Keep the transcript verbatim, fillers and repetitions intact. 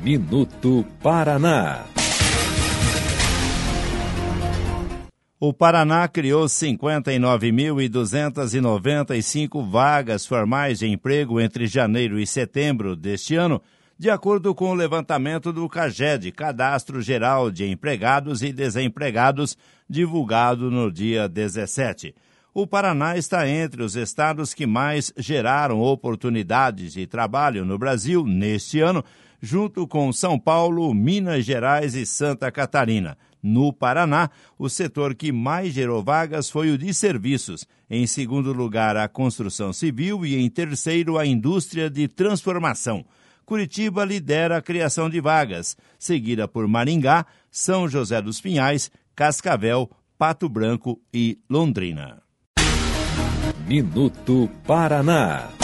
Minuto Paraná. O Paraná criou cinquenta e nove mil duzentas e noventa e cinco vagas formais de emprego entre janeiro e setembro deste ano, de acordo com o levantamento do CAGED, Cadastro Geral de Empregados e Desempregados, divulgado no dia dezessete. O Paraná está entre os estados que mais geraram oportunidades de trabalho no Brasil neste ano, junto com São Paulo, Minas Gerais e Santa Catarina. No Paraná, o setor que mais gerou vagas foi o de serviços. Em segundo lugar, a construção civil e em terceiro, a indústria de transformação. Curitiba lidera a criação de vagas, seguida por Maringá, São José dos Pinhais, Cascavel, Pato Branco e Londrina. Minuto Paraná.